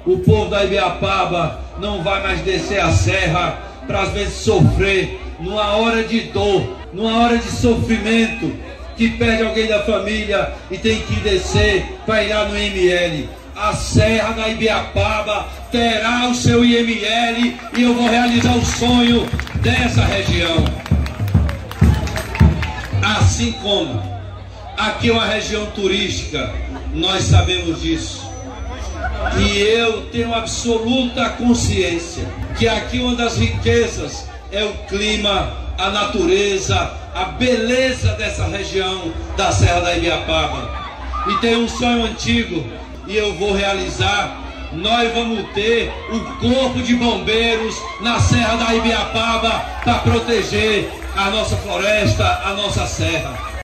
o povo da Ibiapaba não vai mais descer a serra para às vezes sofrer numa hora de dor, numa hora de sofrimento, que perde alguém da família e tem que descer para ir lá no IML. A Serra da Ibiapaba terá o seu IML e eu vou realizar o sonho dessa região. Assim como aqui é uma região turística, nós sabemos disso. E eu tenho absoluta consciência que aqui uma das riquezas é o clima, a natureza, a beleza dessa região da Serra da Ibiapaba. E tem um sonho antigo e eu vou realizar. Nós vamos ter o corpo de bombeiros na Serra da Ibiapaba para proteger a nossa floresta, a nossa serra.